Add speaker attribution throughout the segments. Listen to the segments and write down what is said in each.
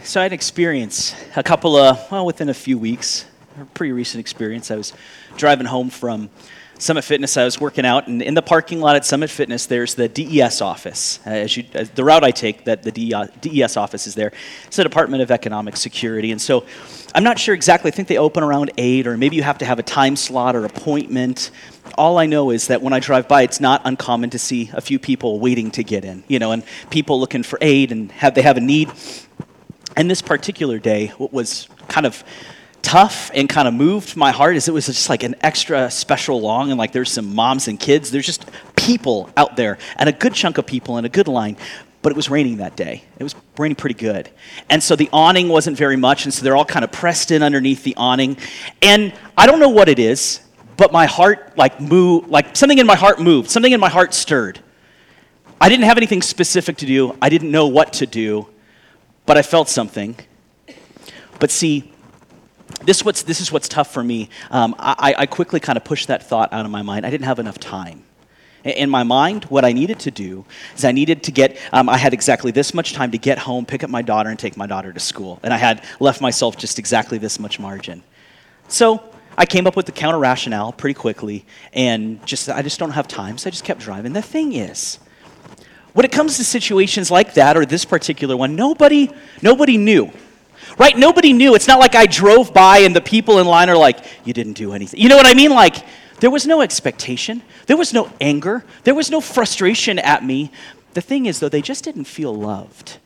Speaker 1: So I had an experience within a few weeks, a pretty recent experience. I was driving home from Summit Fitness. I was working out, and in the parking lot at Summit Fitness, there's the DES office. The route I take, that the DES office is there. It's the Department of Economic Security. And so I'm not sure exactly. I think they open around 8, or maybe you have to have a time slot or appointment. All I know is that when I drive by, it's not uncommon to see a few people waiting to get in, and people looking for aid and they have a need. And this particular day, what was kind of tough and kind of moved my heart is it was just like an extra special long, and like there's some moms and kids. There's just people out there, and a good chunk of people in a good line. But it was raining that day. It was raining pretty good. And so the awning wasn't very much, and so they're all kind of pressed in underneath the awning. And I don't know what it is, but my heart moved, something in my heart moved. Something in my heart stirred. I didn't have anything specific to do. I didn't know what to do. But I felt something. But see, this is what's tough for me. I quickly kind of pushed that thought out of my mind. I didn't have enough time. In my mind, what I needed to do is I needed to get, I had exactly this much time to get home, pick up my daughter, and take my daughter to school. And I had left myself just exactly this much margin. So I came up with the counter rationale pretty quickly, and I just don't have time, so I just kept driving. The thing is, when it comes to situations like that, or this particular one, nobody knew, right? Nobody knew. It's not like I drove by and the people in line are like, you didn't do anything. You know what I mean? Like, there was no expectation. There was no anger. There was no frustration at me. The thing is, though, they just didn't feel loved.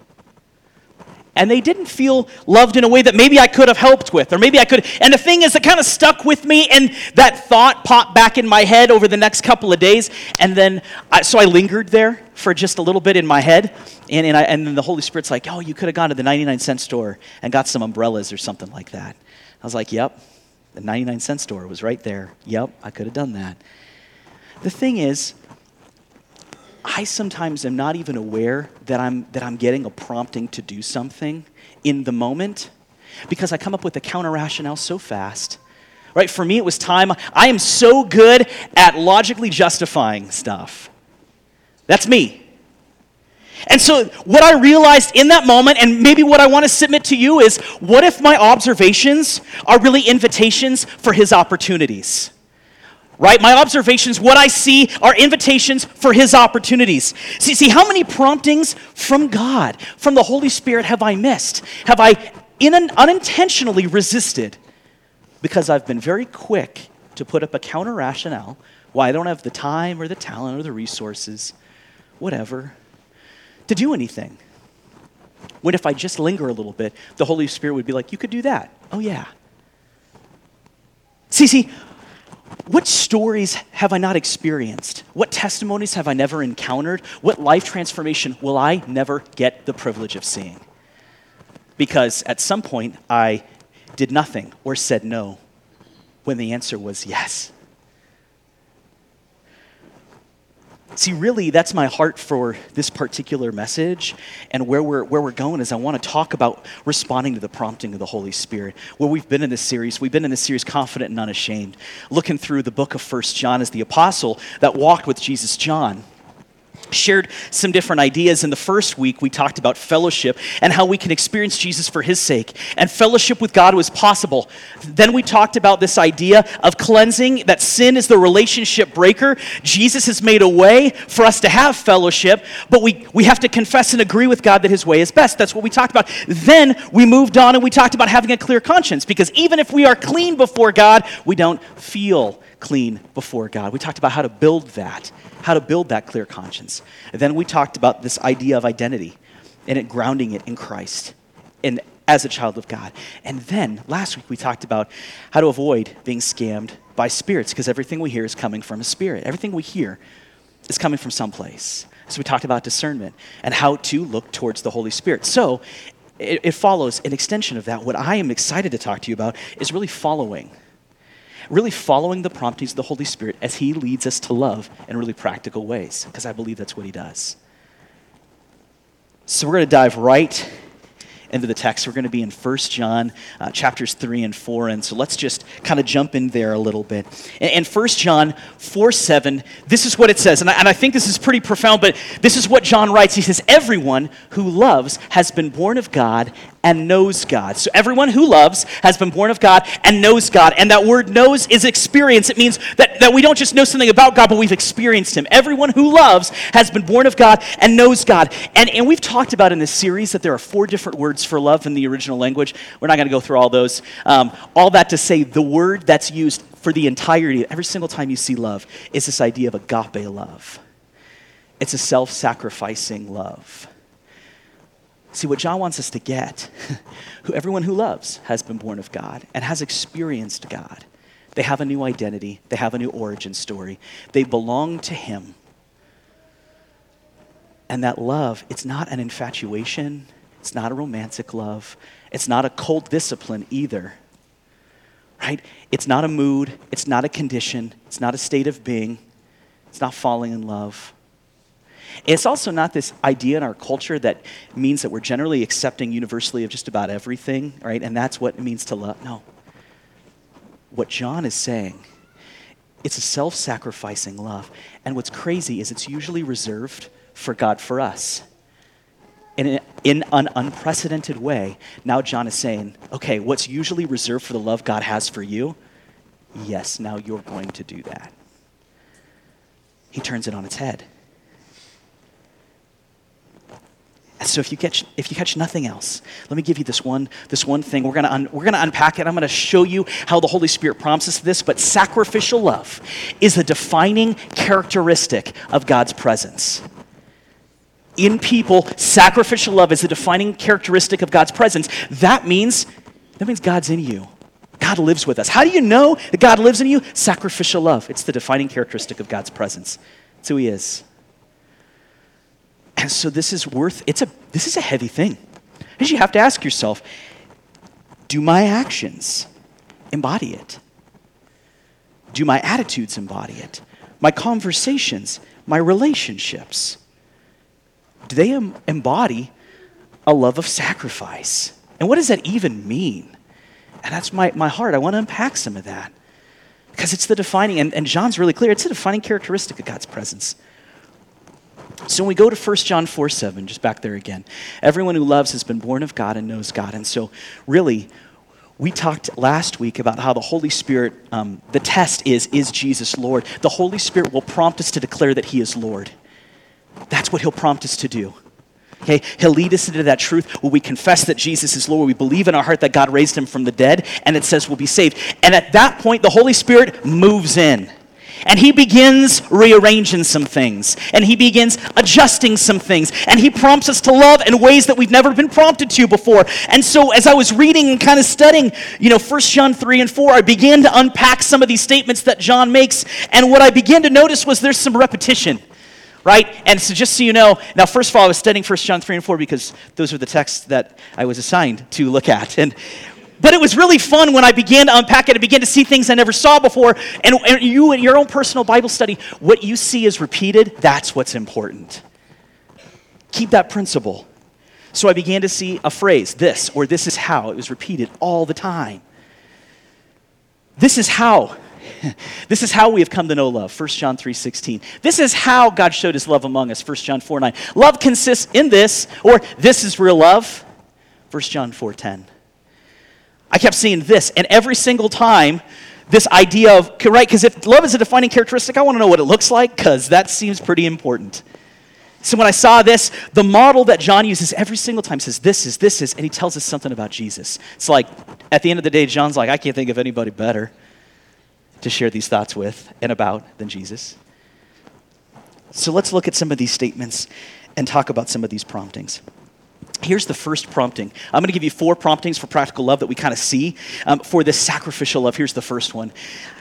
Speaker 1: And they didn't feel loved in a way that maybe I could have helped with, or maybe I could. And the thing is, it kind of stuck with me, and that thought popped back in my head over the next couple of days. And then, so I lingered there for just a little bit in my head, and then the Holy Spirit's like, oh, you could have gone to the 99-cent store and got some umbrellas or something like that. I was like, yep, the 99-cent store was right there. Yep, I could have done that. The thing is, I sometimes am not even aware that I'm getting a prompting to do something in the moment because I come up with a counter rationale so fast. Right? For me, it was time. I am so good at logically justifying stuff. That's me. And so what I realized in that moment, and maybe what I want to submit to you is, what if my observations are really invitations for his opportunities? Right? My observations, what I see, are invitations for his opportunities. See, how many promptings from God, from the Holy Spirit have I missed? Have I unintentionally resisted? Because I've been very quick to put up a counter rationale why I don't have the time or the talent or the resources, whatever, to do anything. When if I just linger a little bit, the Holy Spirit would be like, you could do that. Oh yeah. See, what stories have I not experienced? What testimonies have I never encountered? What life transformation will I never get the privilege of seeing? Because at some point, I did nothing or said no when the answer was yes. See, really, that's my heart for this particular message, and where we're going is I want to talk about responding to the prompting of the Holy Spirit. Where we've been in this series Confident and Unashamed, looking through the book of 1 John as the apostle that walked with Jesus. John shared some different ideas. In the first week, we talked about fellowship and how we can experience Jesus for his sake. And fellowship with God was possible. Then we talked about this idea of cleansing, that sin is the relationship breaker. Jesus has made a way for us to have fellowship, but we have to confess and agree with God that his way is best. That's what we talked about. Then we moved on and we talked about having a clear conscience, because even if we are clean before God, we don't feel clean before God. We talked about how to build that clear conscience. And then we talked about this idea of identity and it grounding it in Christ and as a child of God. And then last week we talked about how to avoid being scammed by spirits, because everything we hear is coming from a spirit. Everything we hear is coming from someplace. So we talked about discernment and how to look towards the Holy Spirit. So it follows an extension of that. What I am excited to talk to you about is really following the promptings of the Holy Spirit as he leads us to love in really practical ways, because I believe that's what he does. So we're going to dive right into the text. We're going to be in 1 John chapters 3 and 4. And so let's just kind of jump in there a little bit. In 1 John 4:7, this is what it says. And I think this is pretty profound, but this is what John writes. He says, everyone who loves has been born of God and knows God. So everyone who loves has been born of God and knows God. And that word knows is experience. It means that we don't just know something about God, but we've experienced him. Everyone who loves has been born of God and knows God. And we've talked about in this series that there are 4 different words for love in the original language. We're not going to go through all those. All that to say, the word that's used for the entirety, every single time you see love, is this idea of agape love. It's a self-sacrificing love. See, what John wants us to get, everyone who loves has been born of God and has experienced God. They have a new identity. They have a new origin story. They belong to him. And that love, it's not an infatuation. It's not a romantic love. It's not a cult discipline either. Right? It's not a mood. It's not a condition. It's not a state of being. It's not falling in love. It's also not this idea in our culture that means that we're generally accepting universally of just about everything, right? And that's what it means to love. No. What John is saying, it's a self-sacrificing love. And what's crazy is it's usually reserved for God for us. In an unprecedented way, now John is saying, okay, what's usually reserved for the love God has for you, yes, now you're going to do that. He turns it on its head. So if you catch nothing else, let me give you this one thing. We're gonna unpack it. I'm gonna show you how the Holy Spirit prompts us to this. But sacrificial love is a defining characteristic of God's presence. In people, sacrificial love is a defining characteristic of God's presence. That means God's in you. God lives with us. How do you know that God lives in you? Sacrificial love. It's the defining characteristic of God's presence. It's who he is. And so this is a heavy thing. Because you have to ask yourself, do my actions embody it? Do my attitudes embody it? My conversations, my relationships, do they embody a love of sacrifice? And what does that even mean? And that's my heart. I want to unpack some of that. Because it's the defining, and John's really clear, it's a defining characteristic of God's presence. So when we go to 1 John 4:7, just back there again, everyone who loves has been born of God and knows God. And so really, we talked last week about how the Holy Spirit, the test is Jesus Lord? The Holy Spirit will prompt us to declare that he is Lord. That's what he'll prompt us to do. Okay, he'll lead us into that truth where we confess that Jesus is Lord, we believe in our heart that God raised him from the dead, and it says we'll be saved. And at that point, the Holy Spirit moves in. And he begins rearranging some things. And he begins adjusting some things. And he prompts us to love in ways that we've never been prompted to before. And so as I was reading and kind of studying, 1 John 3 and 4, I began to unpack some of these statements that John makes. And what I began to notice was there's some repetition. Right? And so just so you know, now first of all, I was studying 1 John 3 and 4 because those are the texts that I was assigned to look at. But it was really fun when I began to unpack it. I began to see things I never saw before. And you, in your own personal Bible study, what you see is repeated, that's what's important. Keep that principle. So I began to see a phrase, this, or this is how. It was repeated all the time. This is how. This is how we have come to know love, 1 John 3:16. This is how God showed his love among us, 1 John 4:9. Love consists in this, or this is real love, 1 John 4:10. I kept seeing this, and every single time, this idea of, right, because if love is a defining characteristic, I want to know what it looks like, because that seems pretty important. So when I saw this, the model that John uses every single time says, this is, and he tells us something about Jesus. It's like, at the end of the day, John's like, I can't think of anybody better to share these thoughts with and about than Jesus. So let's look at some of these statements and talk about some of these promptings. Here's the first prompting. I'm going to give you 4 promptings for practical love that we kind of see for this sacrificial love. Here's the first one.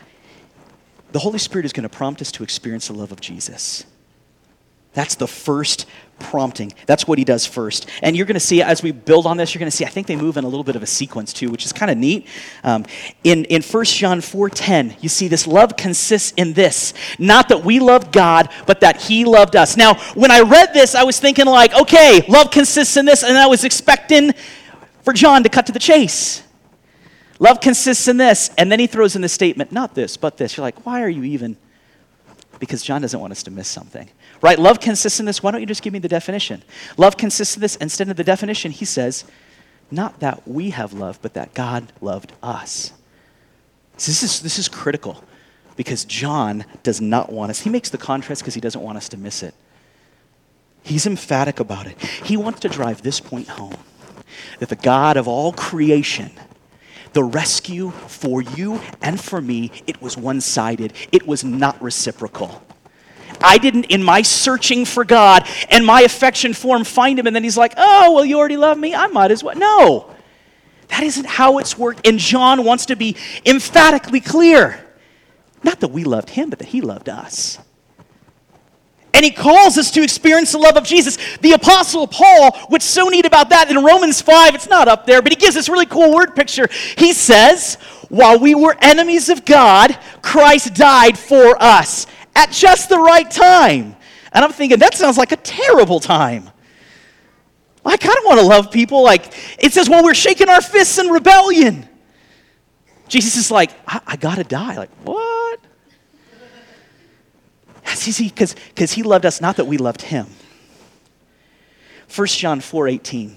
Speaker 1: The Holy Spirit is going to prompt us to experience the love of Jesus. That's the first prompting. That's what he does first. And you're going to see, as we build on this, you're going to see, I think they move in a little bit of a sequence too, which is kind of neat. In 1 John 4:10, you see this love consists in this, not that we loved God, but that he loved us. Now, when I read this, I was thinking like, okay, love consists in this, and I was expecting for John to cut to the chase. Love consists in this. And then he throws in the statement, not this, but this. You're like, why are you even? Because John doesn't want us to miss something. Right? Love consists in this. Why don't you just give me the definition? Love consists in this. Instead of the definition, he says, not that we have love, but that God loved us. So this is critical because John does not want us. He makes the contrast because he doesn't want us to miss it. He's emphatic about it. He wants to drive this point home, that the God of all creation, the rescue for you and for me, it was one-sided. It was not reciprocal. I didn't, in my searching for God and my affection for him, find him, and then he's like, oh, well, you already love me? I might as well. No, that isn't how it's worked. And John wants to be emphatically clear. Not that we loved him, but that he loved us. And he calls us to experience the love of Jesus. The Apostle Paul, what's so neat about that, in Romans 5, it's not up there, but he gives this really cool word picture. He says, while we were enemies of God, Christ died for us at just the right time. And I'm thinking, that sounds like a terrible time. I kind of want to love people like, it says, well, we're shaking our fists in rebellion. Jesus is like, I got to die. Like, what? See, because he loved us, not that we loved him. 1 John 4:18.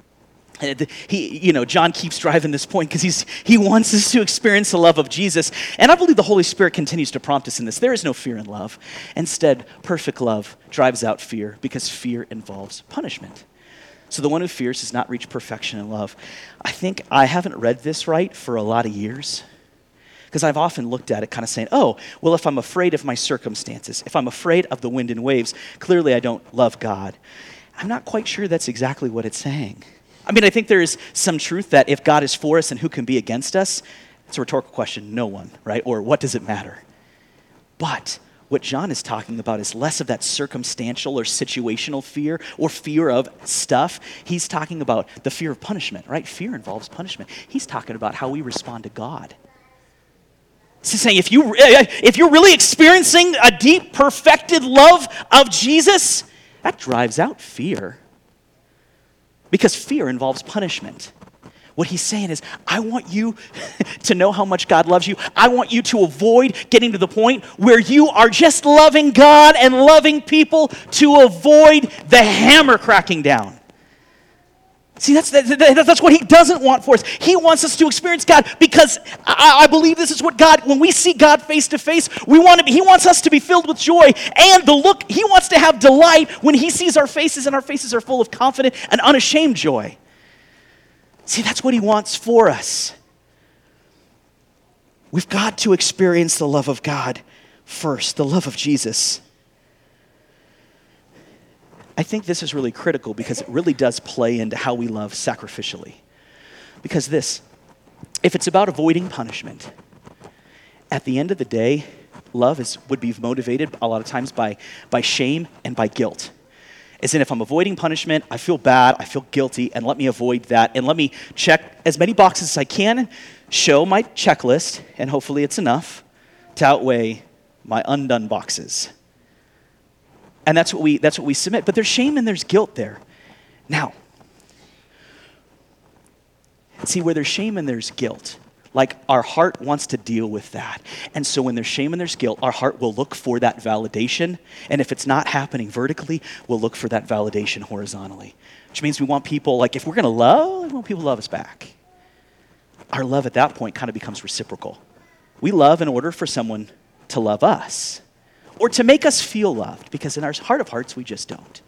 Speaker 1: John keeps driving this point because he wants us to experience the love of Jesus. And I believe the Holy Spirit continues to prompt us in this. There is no fear in love. Instead, perfect love drives out fear because fear involves punishment. So the one who fears does not reach perfection in love. I think I haven't read this right for a lot of years. Because I've often looked at it kind of saying, oh, well, if I'm afraid of my circumstances, if I'm afraid of the wind and waves, clearly I don't love God. I'm not quite sure that's exactly what it's saying. I mean, I think there is some truth that if God is for us, then who can be against us? It's a rhetorical question, no one, right? Or what does it matter? But what John is talking about is less of that circumstantial or situational fear or fear of stuff. He's talking about the fear of punishment, right? Fear involves punishment. He's talking about how we respond to God. He's saying if you're really experiencing a deep, perfected love of Jesus, that drives out fear. Because fear involves punishment. What he's saying is, I want you to know how much God loves you. I want you to avoid getting to the point where you are just loving God and loving people to avoid the hammer cracking down. See, that's what he doesn't want for us. He wants us to experience God because I believe this is what God, when we see God face to face, he wants us to be filled with joy and he wants to have delight when he sees our faces and our faces are full of confident and unashamed joy. See, that's what he wants for us. We've got to experience the love of God first, the love of Jesus. I think this is really critical because it really does play into how we love sacrificially. Because if it's about avoiding punishment, at the end of the day, love would be motivated a lot of times by shame and by guilt. As in, if I'm avoiding punishment, I feel bad, I feel guilty, and let me avoid that, and let me check as many boxes as I can, show my checklist, and hopefully it's enough to outweigh my undone boxes. And that's what we submit. But there's shame and there's guilt there. Now, see, where there's shame and there's guilt, like our heart wants to deal with that. And so when there's shame and there's guilt, our heart will look for that validation. And if it's not happening vertically, we'll look for that validation horizontally. Which means we want people, like if we're going to love, we want people to love us back. Our love at that point kind of becomes reciprocal. We love in order for someone to love us. Or to make us feel loved, because in our heart of hearts, we just don't.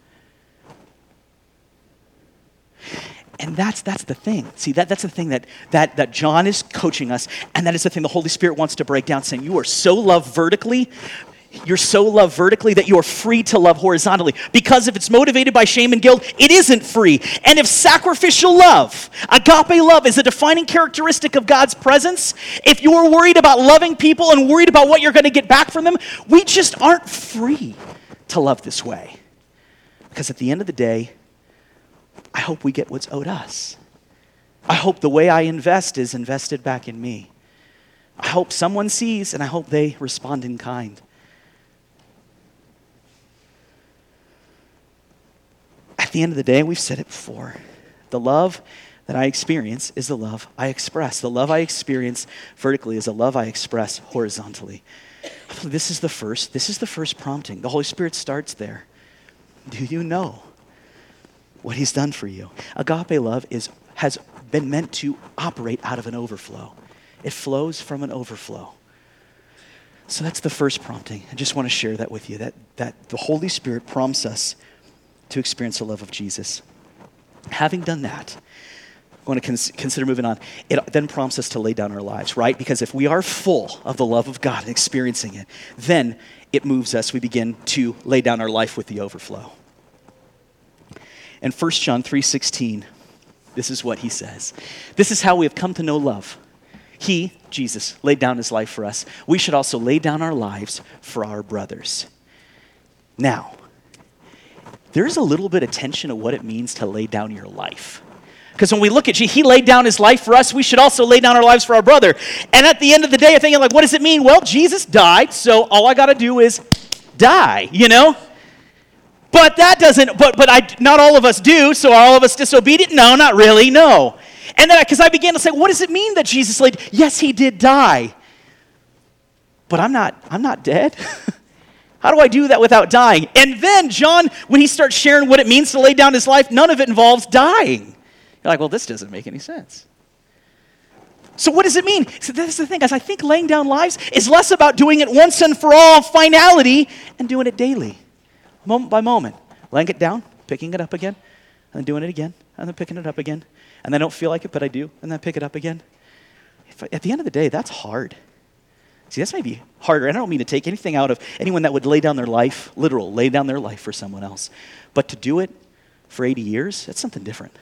Speaker 1: And that's the thing. See, that's the thing that John is coaching us, and that is the thing the Holy Spirit wants to break down, saying you are so loved vertically, that you are free to love horizontally. Because if it's motivated by shame and guilt, it isn't free. And if sacrificial love, agape love, is a defining characteristic of God's presence, if you're worried about loving people and worried about what you're going to get back from them, we just aren't free to love this way. Because at the end of the day, I hope we get what's owed us. I hope the way I invest is invested back in me. I hope someone sees, and I hope they respond in kind. At the end of the day, we've said it before, the love that I experience is the love I express. The love I experience vertically is the love I express horizontally. This is the first prompting. The Holy Spirit starts there. Do you know what he's done for you? Agape love has been meant to operate out of an overflow. It flows from an overflow. So that's the first prompting. I just want to share that with you, that the Holy Spirit prompts us to experience the love of Jesus. Having done that, I want to consider moving on. It then prompts us to lay down our lives, right? Because if we are full of the love of God and experiencing it, then it moves us. We begin to lay down our life with the overflow. In 1 John 3:16, this is what he says. This is how we have come to know love. He, Jesus, laid down his life for us. We should also lay down our lives for our brothers. Now, there's a little bit of tension of what it means to lay down your life. Because when we look at he laid down his life for us, we should also lay down our lives for our brother. And at the end of the day, I'm thinking, like, what does it mean? Well, Jesus died, so all I got to do is die, you know? But that doesn't, not all of us do, so are all of us disobedient? No, not really, no. And then, because I began to say, what does it mean that Jesus laid, yes, he did die. But I'm not dead. How do I do that without dying? And then John, when he starts sharing what it means to lay down his life, none of it involves dying. You're like, well, this doesn't make any sense. So what does it mean? So that's the thing, guys. I think laying down lives is less about doing it once and for all, finality, and doing it daily, moment by moment. Laying it down, picking it up again, and then doing it again, and then picking it up again. And I don't feel like it, but I do, and then pick it up again. At the end of the day, that's hard. See, that's maybe harder. And I don't mean to take anything out of anyone that would lay down their life, literal, lay down their life for someone else. But to do it for 80 years, that's something different.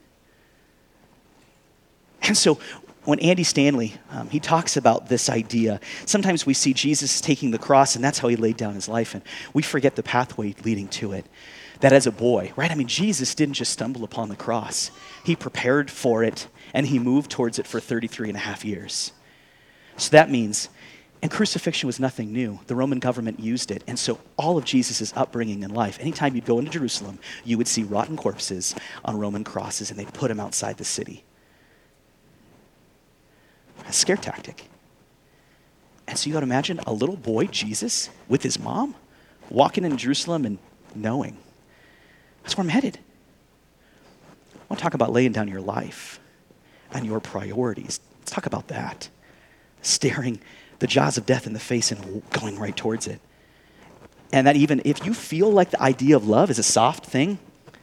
Speaker 1: And so when Andy Stanley, he talks about this idea, sometimes we see Jesus taking the cross, and that's how he laid down his life, and we forget the pathway leading to it. That as a boy, right? I mean, Jesus didn't just stumble upon the cross. He prepared for it, and he moved towards it for 33 and a half years. So that means, and crucifixion was nothing new. The Roman government used it, and so all of Jesus' upbringing in life, anytime you'd go into Jerusalem, you would see rotten corpses on Roman crosses, and they'd put them outside the city. A scare tactic. And so you got to imagine a little boy, Jesus, with his mom, walking in Jerusalem and knowing, that's where I'm headed. I want to talk about laying down your life and your priorities. Let's talk about that. Staring the jaws of death in the face and going right towards it. And that even if you feel like the idea of love is a soft thing,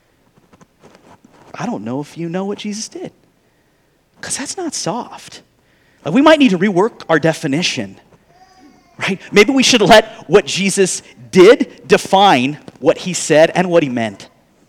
Speaker 1: I don't know if you know what Jesus did. Because that's not soft. Like, we might need to rework our definition, right? Maybe we should let what Jesus did define what he said and what he meant.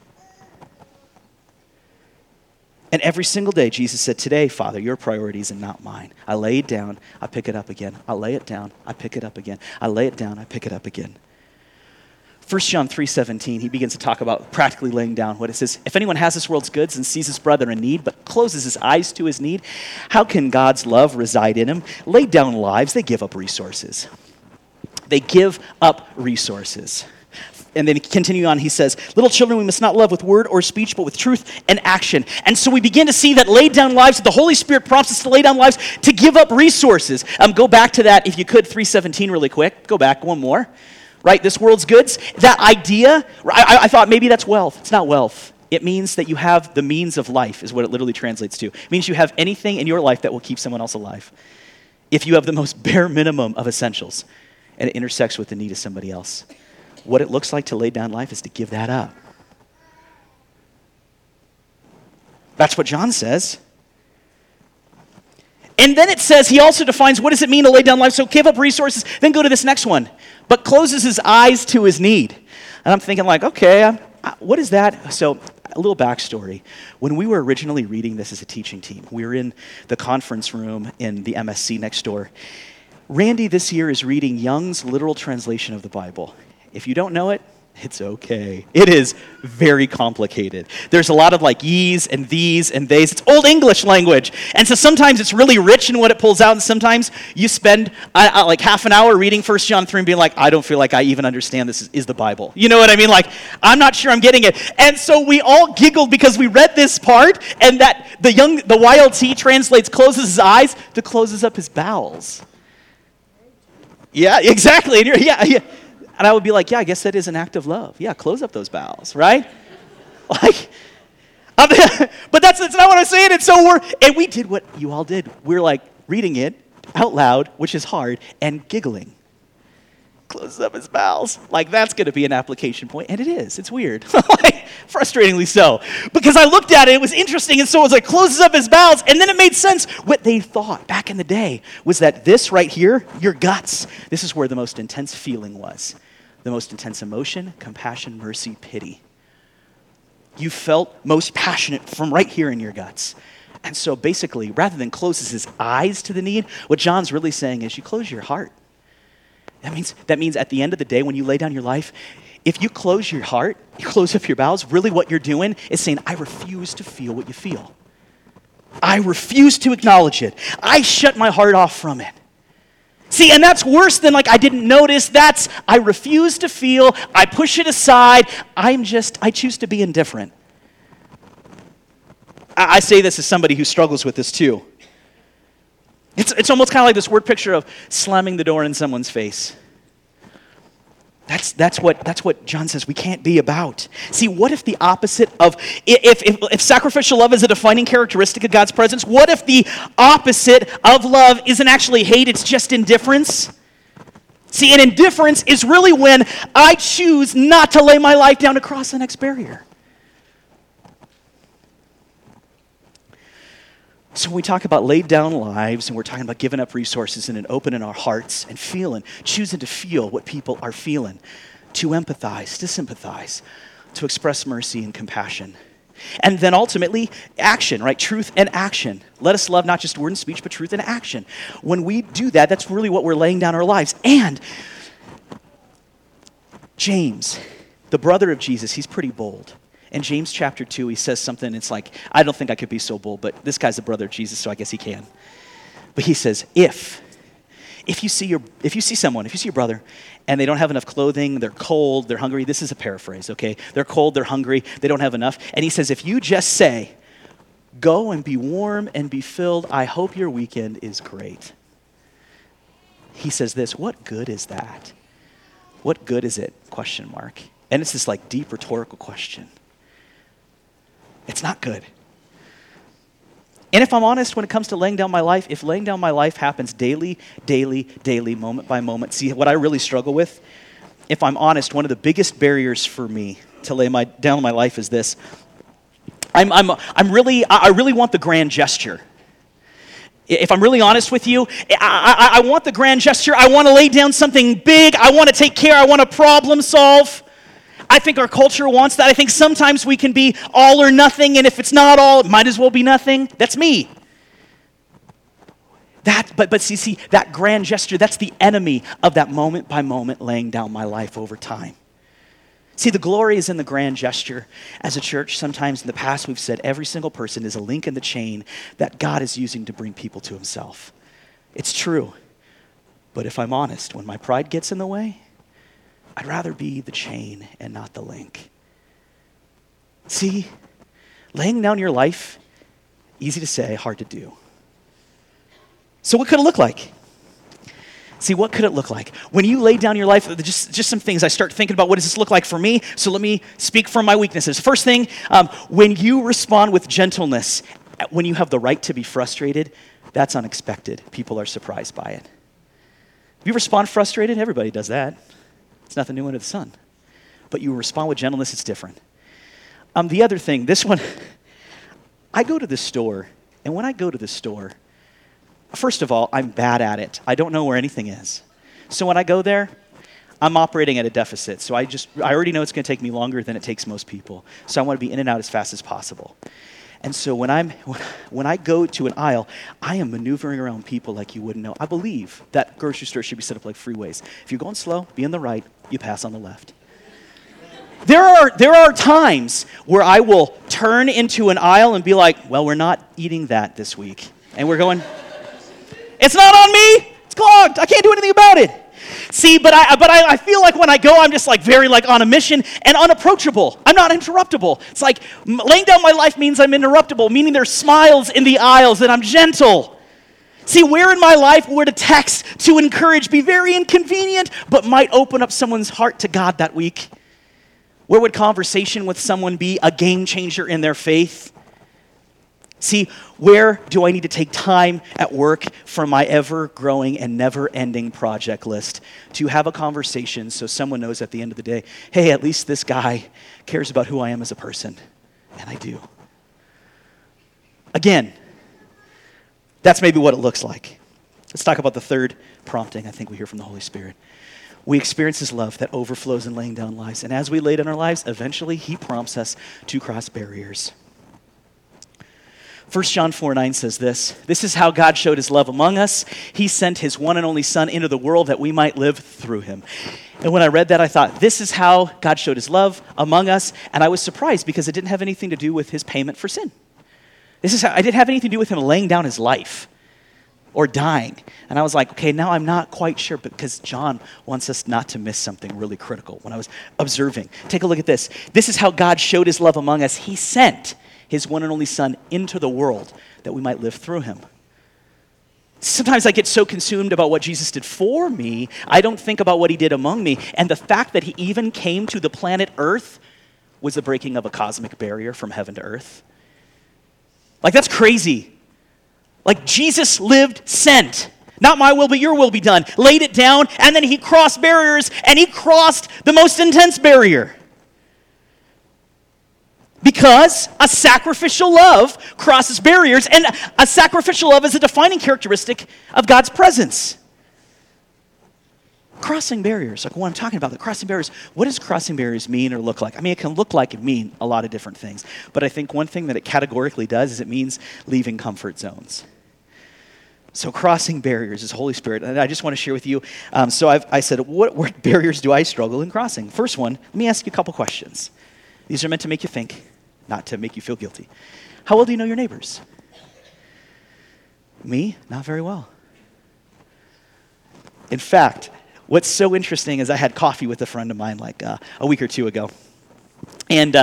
Speaker 1: And every single day, Jesus said, today, Father, your priorities and not mine. I lay it down, I pick it up again. I lay it down, I pick it up again. I lay it down, I pick it up again. 1 John 3:17, he begins to talk about practically laying down what it says. If anyone has this world's goods and sees his brother in need, but closes his eyes to his need, how can God's love reside in him? Lay down lives, they give up resources. They give up resources. And then continue on, he says, little children, we must not love with word or speech, but with truth and action. And so we begin to see that laid down lives, the Holy Spirit prompts us to lay down lives to give up resources. Go back to that, if you could, 3:17 really quick. Go back one more. Right, this world's goods, that idea, I thought maybe that's wealth. It's not wealth. It means that you have the means of life, is what it literally translates to. It means you have anything in your life that will keep someone else alive. If you have the most bare minimum of essentials, and it intersects with the need of somebody else. What it looks like to lay down life is to give that up. That's what John says. And then it says, he also defines what does it mean to lay down life. So give up resources, then go to this next one. But closes his eyes to his need. And I'm thinking like, okay, what is that? So a little backstory. When we were originally reading this as a teaching team, we were in the conference room in the MSC next door. Randy this year is reading Young's literal translation of the Bible. If you don't know it, It's okay. It is very complicated. There's a lot of like ye's and these and theys. It's Old English language. And so sometimes it's really rich in what it pulls out, and sometimes you spend like half an hour reading 1 John 3 and being like, I don't feel like I even understand this is the Bible. You know what I mean? Like, I'm not sure I'm getting it. And so we all giggled because we read this part, and that the YLT translates closes his eyes to closes up his bowels. Yeah, exactly. And yeah. And I would be like, yeah, I guess that is an act of love. Yeah, close up those bowels, right? Like, but that's not what I'm saying. And so we did what you all did. We're like reading it out loud, which is hard, and giggling. Closes up his bowels. Like, that's going to be an application point. And it is. It's weird. Like, frustratingly so. Because I looked at it, it was interesting, and so it was like, closes up his bowels, and then it made sense. What they thought back in the day was that this right here, your guts, this is where the most intense feeling was. The most intense emotion, compassion, mercy, pity. You felt most passionate from right here in your guts. And so basically, rather than closes his eyes to the need, what John's really saying is you close your heart. That means at the end of the day, when you lay down your life, if you close your heart, you close up your bowels, really what you're doing is saying, I refuse to feel what you feel. I refuse to acknowledge it. I shut my heart off from it. See, and that's worse than like I didn't notice. That's I refuse to feel, I push it aside, I choose to be indifferent. I say this as somebody who struggles with this too. It's almost kind of like this word picture of slamming the door in someone's face. That's what John says we can't be about. See, what if the opposite of, if sacrificial love is a defining characteristic of God's presence, what if the opposite of love isn't actually hate, it's just indifference? See, and indifference is really when I choose not to lay my life down to cross the next barrier. So when we talk about laid down lives, and we're talking about giving up resources and opening our hearts and choosing to feel what people are feeling, to empathize, to sympathize, to express mercy and compassion. And then ultimately, action, right? Truth and action. Let us love not just word and speech, but truth and action. When we do that, that's really what we're laying down our lives. And James, the brother of Jesus, he's pretty bold. In James chapter 2, he says something, it's like, I don't think I could be so bold, but this guy's the brother of Jesus, so I guess he can. But he says, if you see your brother, and they don't have enough clothing, they're cold, they're hungry, this is a paraphrase, okay? They're cold, they're hungry, they don't have enough. And he says, if you just say, go and be warm and be filled, I hope your weekend is great. He says this, what good is that? What good is it? ? And it's this like deep rhetorical question. It's not good. And if I'm honest, when it comes to laying down my life, if laying down my life happens daily, moment by moment, see, what I really struggle with, if I'm honest, one of the biggest barriers for me to lay down my life is this. I really want the grand gesture. If I'm really honest with you, I want the grand gesture. I want to lay down something big. I want to take care. I want to problem solve. I think our culture wants that. I think sometimes we can be all or nothing, and if it's not all, it might as well be nothing. That's me. But see, that grand gesture, that's the enemy of that moment by moment laying down my life over time. See, the glory is in the grand gesture. As a church, sometimes in the past we've said every single person is a link in the chain that God is using to bring people to himself. It's true. But if I'm honest, when my pride gets in the way, I'd rather be the chain and not the link. See, laying down your life, easy to say, hard to do. So what could it look like? See, what could it look like? When you lay down your life, just some things, I start thinking about what does this look like for me? So let me speak from my weaknesses. First thing, when you respond with gentleness, when you have the right to be frustrated, that's unexpected. People are surprised by it. If you respond frustrated, everybody does that. It's nothing new under the sun. But you respond with gentleness, it's different. The other thing, this one, I go to the store, and when I go to the store, first of all, I'm bad at it. I don't know where anything is. So when I go there, I'm operating at a deficit. So I already know it's going to take me longer than it takes most people. So I want to be in and out as fast as possible. And so when I go to an aisle, I am maneuvering around people like you wouldn't know. I believe that grocery store should be set up like freeways. If you're going slow, be on the right, you pass on the left. There are times where I will turn into an aisle and be like, well, we're not eating that this week. And we're going, it's not on me. It's clogged. I can't do anything about it. See, but I feel like when I go, I'm just like very like on a mission and unapproachable. I'm not interruptible. It's like laying down my life means I'm interruptible, meaning there's smiles in the aisles, that I'm gentle. See, where in my life would a text to encourage be very inconvenient, but might open up someone's heart to God that week? Where would conversation with someone be a game changer in their faith? See, where do I need to take time at work from my ever-growing and never-ending project list to have a conversation so someone knows at the end of the day, hey, at least this guy cares about who I am as a person, and I do. Again, that's maybe what it looks like. Let's talk about the third prompting I think we hear from the Holy Spirit. We experience His love that overflows in laying down lives, and as we lay down our lives, eventually He prompts us to cross barriers. 1 John 4:9 says this is how God showed His love among us. He sent His one and only Son into the world that we might live through Him. And when I read that, I thought, this is how God showed His love among us. And I was surprised because it didn't have anything to do with His payment for sin. It didn't have anything to do with Him laying down His life or dying. And I was like, okay, now I'm not quite sure, because John wants us not to miss something really critical when I was observing. Take a look at this. This is how God showed His love among us. He sent His one and only Son into the world that we might live through Him. Sometimes I get so consumed about what Jesus did for me, I don't think about what He did among me. And the fact that He even came to the planet Earth was the breaking of a cosmic barrier from heaven to earth. Like, that's crazy. Like, Jesus lived sent. Not my will, but your will be done. Laid it down, and then He crossed barriers, and He crossed the most intense barrier. Because a sacrificial love crosses barriers, and a sacrificial love is a defining characteristic of God's presence. Crossing barriers, like what I'm talking about, the crossing barriers, what does crossing barriers mean or look like? I mean, it can look like and mean a lot of different things, but I think one thing that it categorically does is it means leaving comfort zones. So crossing barriers is Holy Spirit, and I just want to share with you, I said, what barriers do I struggle in crossing? First one, let me ask you a couple questions. These are meant to make you think, not to make you feel guilty. How well do you know your neighbors? Me? Not very well. In fact, what's so interesting is I had coffee with a friend of mine like a week or two ago. And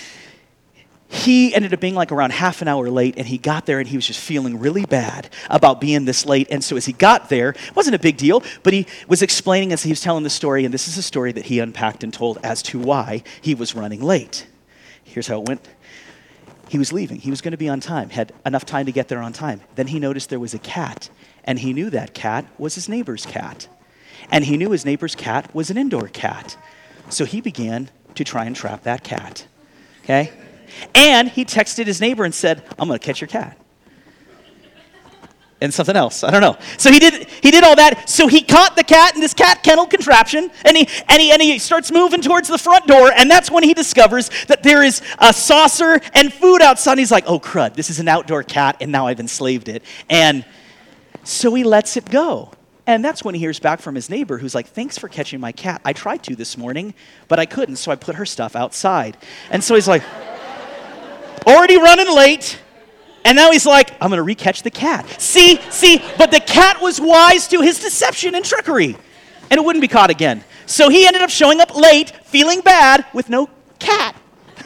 Speaker 1: he ended up being like around half an hour late, and he got there and he was just feeling really bad about being this late. And so as he got there, it wasn't a big deal, but he was explaining as he was telling the story, and this is a story that he unpacked and told as to why he was running late. Here's how it went. He was leaving. He was going to be on time, had enough time to get there on time. Then he noticed there was a cat, and he knew that cat was his neighbor's cat. And he knew his neighbor's cat was an indoor cat. So he began to try and trap that cat, okay? And he texted his neighbor and said, I'm going to catch your cat. And something else, I don't know. So he did all that. So he caught the cat in this cat kennel contraption, and he starts moving towards the front door, and that's when he discovers that there is a saucer and food outside. He's like, oh crud, this is an outdoor cat, and now I've enslaved it. And so he lets it go. And that's when he hears back from his neighbor who's like, thanks for catching my cat. I tried to this morning, but I couldn't, so I put her stuff outside. And so he's like, already running late, and now he's like, I'm going to re-catch the cat. See, but the cat was wise to his deception and trickery, and it wouldn't be caught again. So he ended up showing up late, feeling bad, with no cat.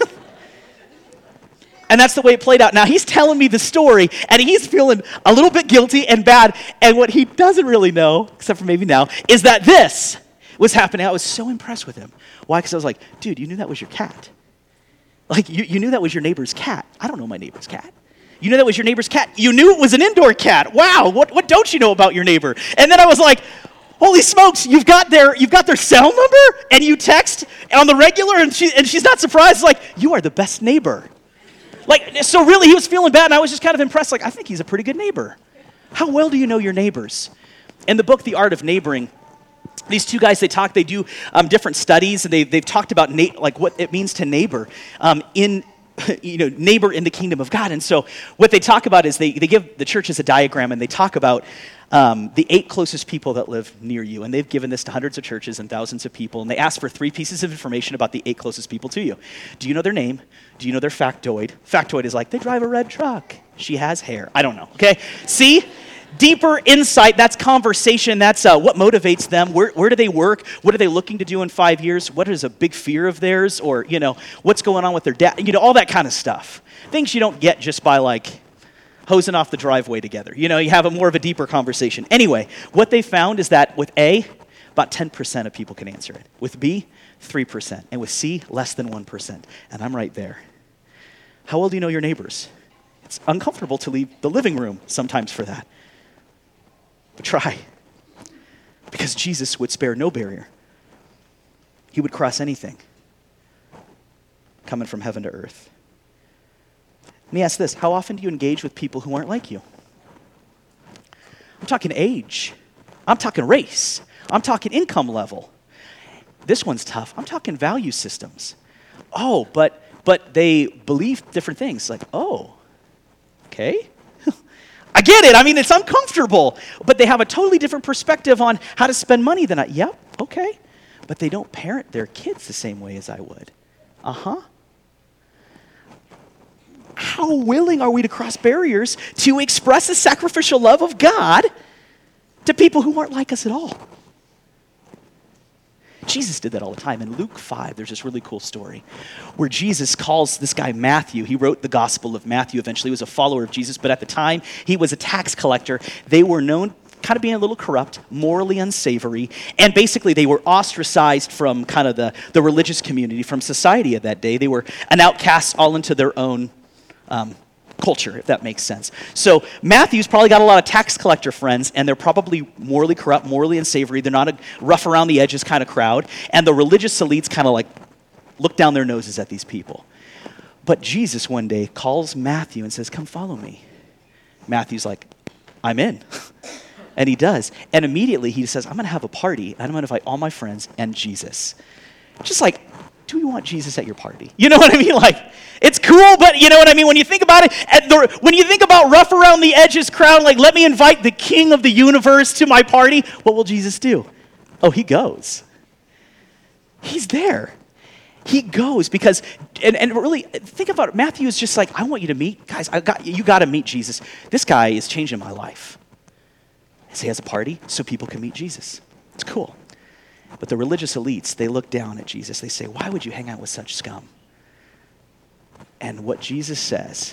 Speaker 1: And that's the way it played out. Now, he's telling me the story, and he's feeling a little bit guilty and bad. And what he doesn't really know, except for maybe now, is that this was happening. I was so impressed with him. Why? Because I was like, dude, you knew that was your cat. Like, you knew that was your neighbor's cat. I don't know my neighbor's cat. You knew that was your neighbor's cat. You knew it was an indoor cat. Wow, what don't you know about your neighbor? And then I was like, holy smokes, you've got their cell number, and you text on the regular, and she's not surprised. Like, you are the best neighbor. Like, so really, he was feeling bad, and I was just kind of impressed. Like, I think he's a pretty good neighbor. How well do you know your neighbors? In the book, The Art of Neighboring, these two guys, they do different studies, and they've talked about like what it means to neighbor in neighbor in the kingdom of God. And so what they talk about is they give the church as a diagram, and they talk about the 8 closest people that live near you. And they've given this to hundreds of churches and thousands of people. And they ask for 3 pieces of information about the 8 closest people to you. Do you know their name? Do you know their factoid? Factoid is like, they drive a red truck. She has hair. I don't know, okay? See? Deeper insight, that's conversation, that's what motivates them. Where do they work? What are they looking to do in 5 years? What is a big fear of theirs? Or, what's going on with their dad? all that kind of stuff. Things you don't get just by hosing off the driveway together. You have more of a deeper conversation. Anyway, what they found is that with A, about 10% of people can answer it. With B, 3%. And with C, less than 1%. And I'm right there. How well do you know your neighbors? It's uncomfortable to leave the living room sometimes for that. But try. Because Jesus would spare no barrier. He would cross anything coming from heaven to earth. Let me ask this. How often do you engage with people who aren't like you? I'm talking age. I'm talking race. I'm talking income level. This one's tough. I'm talking value systems. Oh, but they believe different things. Okay. I get it. It's uncomfortable. But they have a totally different perspective on how to spend money than I. Yep, okay. But they don't parent their kids the same way as I would. Uh-huh. How willing are we to cross barriers to express the sacrificial love of God to people who aren't like us at all? Jesus did that all the time. In Luke 5, there's this really cool story where Jesus calls this guy Matthew. He wrote the Gospel of Matthew eventually. He was a follower of Jesus, but at the time, he was a tax collector. They were known kind of being a little corrupt, morally unsavory, and basically they were ostracized from kind of the religious community, from society of that day. They were an outcast all into their own culture, if that makes sense. So Matthew's probably got a lot of tax collector friends, and they're probably morally corrupt, morally unsavory. They're not a rough around the edges kind of crowd. And the religious elites kind of look down their noses at these people. But Jesus one day calls Matthew and says, come follow me. Matthew's like, I'm in. And he does. And immediately he says, I'm going to have a party, and I'm going to invite all my friends and Jesus. Just do you want Jesus at your party? You know what I mean? It's cool, but you know what I mean? When you think about it, when you think about rough around the edges crowd, let me invite the king of the universe to my party, what will Jesus do? Oh, he goes. He's there. He goes because, and really, think about it. Matthew is just I want you to meet, guys, you got to meet Jesus. This guy is changing my life. So he has a party so people can meet Jesus. It's cool. But the religious elites, they look down at Jesus. They say, why would you hang out with such scum? And what Jesus says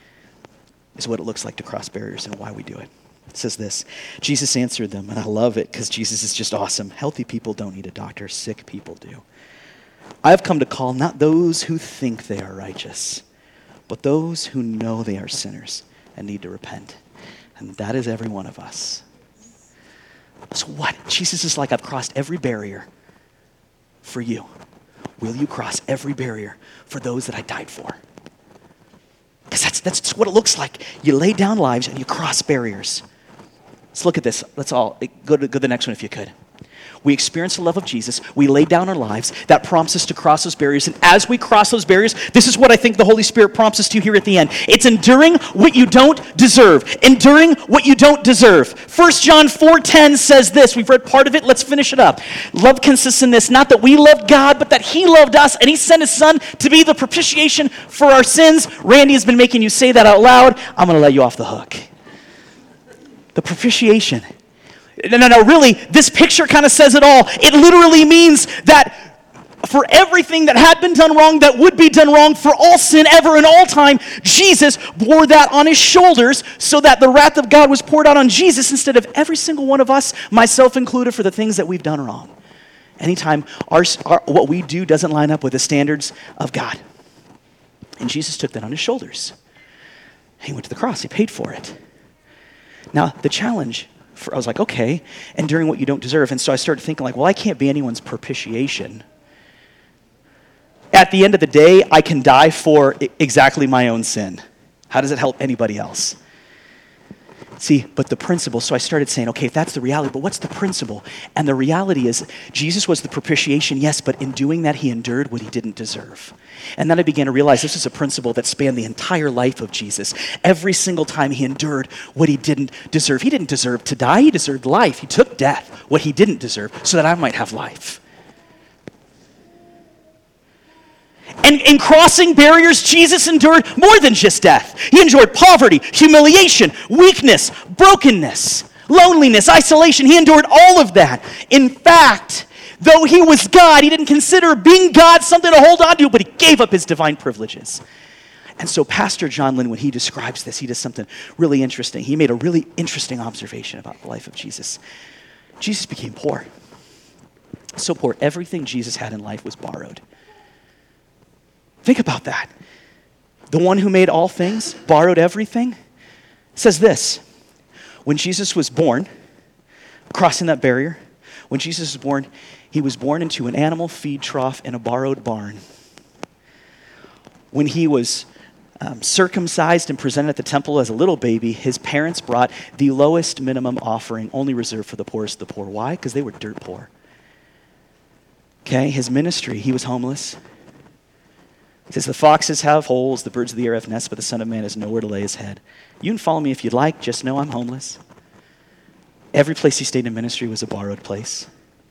Speaker 1: is what it looks like to cross barriers and why we do it. It says this, Jesus answered them, and I love it because Jesus is just awesome. Healthy people don't need a doctor, sick people do. I have come to call not those who think they are righteous, but those who know they are sinners and need to repent. And that is every one of us. So what? Jesus is I've crossed every barrier for you. Will you cross every barrier for those that I died for? Because that's what it looks like. You lay down lives and you cross barriers. Let's look at this. Let's all go to the next one if you could. We experience the love of Jesus. We lay down our lives. That prompts us to cross those barriers. And as we cross those barriers, this is what I think the Holy Spirit prompts us to here at the end. It's enduring what you don't deserve. Enduring what you don't deserve. 1 John 4:10 says this. We've read part of it. Let's finish it up. Love consists in this, not that we loved God, but that he loved us, and he sent his son to be the propitiation for our sins. Randy has been making you say that out loud. I'm going to let you off the hook. The propitiation. No, really, this picture kind of says it all. It literally means that for everything that had been done wrong, that would be done wrong, for all sin ever and all time, Jesus bore that on his shoulders so that the wrath of God was poured out on Jesus instead of every single one of us, myself included, for the things that we've done wrong. Anytime what we do doesn't line up with the standards of God. And Jesus took that on his shoulders. He went to the cross. He paid for it. Now, the challenge, I was okay, enduring what you don't deserve. And so I started thinking I can't be anyone's propitiation. At the end of the day, I can die for exactly my own sin. How does it help anybody else? See, but the principle, so I started saying, okay, if that's the reality, but what's the principle? And the reality is, Jesus was the propitiation, yes, but in doing that, he endured what he didn't deserve. And then I began to realize this is a principle that spanned the entire life of Jesus. Every single time he endured what he didn't deserve. He didn't deserve to die, he deserved life. He took death, what he didn't deserve, so that I might have life. And in crossing barriers, Jesus endured more than just death. He endured poverty, humiliation, weakness, brokenness, loneliness, isolation. He endured all of that. In fact, though he was God, he didn't consider being God something to hold on to, but he gave up his divine privileges. And so Pastor John Lynn, when he describes this, he does something really interesting. He made a really interesting observation about the life of Jesus. Jesus became poor. So poor, everything Jesus had in life was borrowed. Think about that. The one who made all things, borrowed everything, says this. When Jesus was born, crossing that barrier, when Jesus was born, he was born into an animal feed trough in a borrowed barn. When he was circumcised and presented at the temple as a little baby, his parents brought the lowest minimum offering, only reserved for the poorest of the poor. Why? Because they were dirt poor. Okay, his ministry, he was homeless. It says, the foxes have holes, the birds of the air have nests, but the Son of Man has nowhere to lay his head. You can follow me if you'd like, just know I'm homeless. Every place he stayed in ministry was a borrowed place.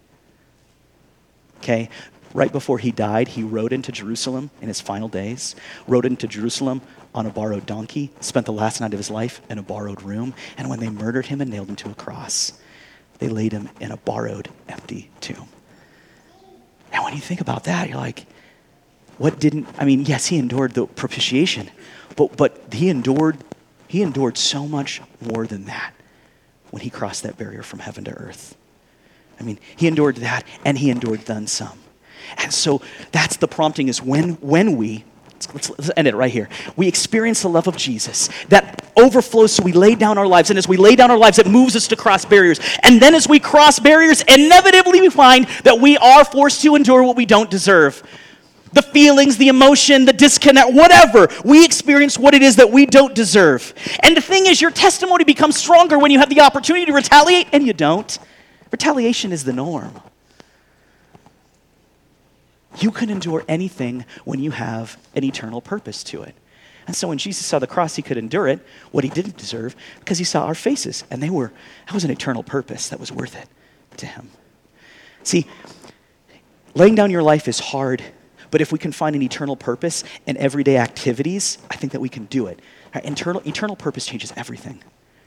Speaker 1: Okay, right before he died, he rode into Jerusalem in his final days, rode into Jerusalem on a borrowed donkey, spent the last night of his life in a borrowed room, and when they murdered him and nailed him to a cross, they laid him in a borrowed, empty tomb. And when you think about that, you're like, yes, he endured the propitiation, but he endured so much more than that when he crossed that barrier from heaven to earth. I mean, he endured that, and he endured then some. And so that's the prompting is when we, let's end it right here. We experience the love of Jesus that overflows, so we lay down our lives. And as we lay down our lives, it moves us to cross barriers. And then as we cross barriers, inevitably we find that we are forced to endure what we don't deserve. The feelings, the emotion, the disconnect, whatever. We experience what it is that we don't deserve. And the thing is, your testimony becomes stronger when you have the opportunity to retaliate, and you don't. Retaliation is the norm. You can endure anything when you have an eternal purpose to it. And so when Jesus saw the cross, he could endure it, what he didn't deserve, because he saw our faces. And that was an eternal purpose that was worth it to him. See, laying down your life is hard. But if we can find an eternal purpose in everyday activities, I think that we can do it. Eternal purpose changes everything.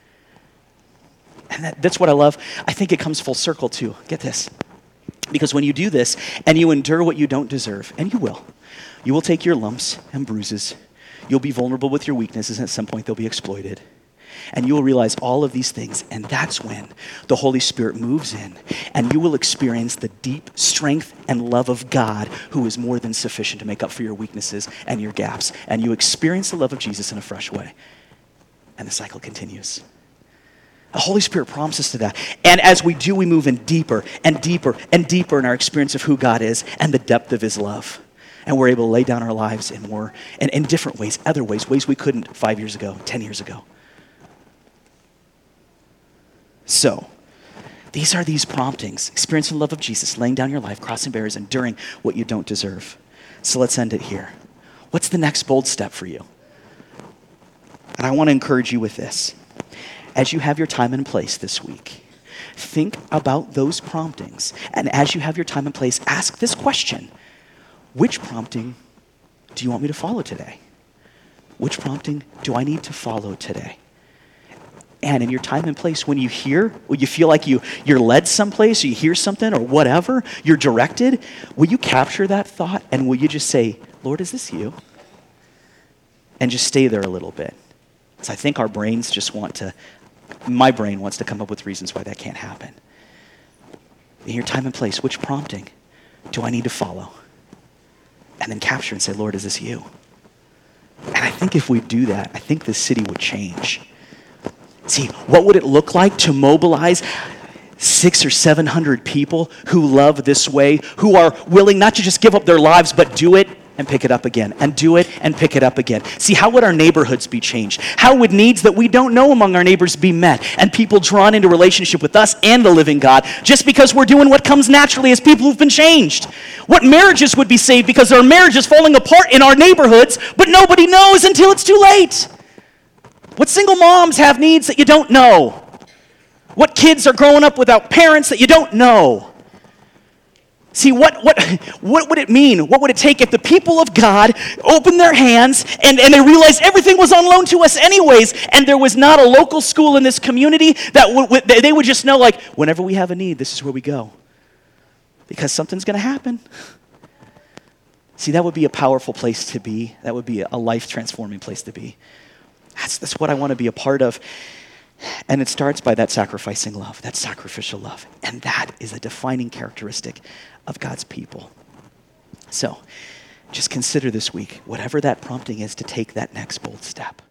Speaker 1: And that's what I love. I think it comes full circle too. Get this. Because when you do this and you endure what you don't deserve, and you will take your lumps and bruises. You'll be vulnerable with your weaknesses, and at some point they'll be exploited. And you will realize all of these things, and that's when the Holy Spirit moves in, and you will experience the deep strength and love of God, who is more than sufficient to make up for your weaknesses and your gaps. And you experience the love of Jesus in a fresh way. And the cycle continues. The Holy Spirit prompts us to that. And as we do, we move in deeper and deeper and deeper in our experience of who God is and the depth of his love. And we're able to lay down our lives in more, and in different ways, other ways we couldn't 5 years ago, 10 years ago. So, these are these promptings. Experiencing the love of Jesus, laying down your life, crossing barriers, enduring what you don't deserve. So let's end it here. What's the next bold step for you? And I want to encourage you with this. As you have your time and place this week, think about those promptings. And as you have your time and place, ask this question. Which prompting do you want me to follow today? Which prompting do I need to follow today? And in your time and place, when you feel like you're led someplace, or you hear something or whatever, you're directed, will you capture that thought and will you just say, Lord, is this you? And just stay there a little bit. Because I think our brains my brain wants to come up with reasons why that can't happen. In your time and place, which prompting do I need to follow? And then capture and say, Lord, is this you? And I think if we do that, I think this city would change. See, what would it look like to mobilize 600 or 700 people who love this way, who are willing not to just give up their lives, but do it and pick it up again, and do it and pick it up again. See, how would our neighborhoods be changed? How would needs that we don't know among our neighbors be met, and people drawn into relationship with us and the living God just because we're doing what comes naturally as people who've been changed? What marriages would be saved because our marriage is falling apart in our neighborhoods, but nobody knows until it's too late? What single moms have needs that you don't know? What kids are growing up without parents that you don't know? See, what would it mean? What would it take if the people of God opened their hands and they realized everything was on loan to us anyways, and there was not a local school in this community that they would just know, like, whenever we have a need, this is where we go. Because something's going to happen. See, that would be a powerful place to be. That would be a life-transforming place to be. That's what I want to be a part of. And it starts by that sacrificing love, that sacrificial love. And that is a defining characteristic of God's people. So just consider this week, whatever that prompting is, to take that next bold step.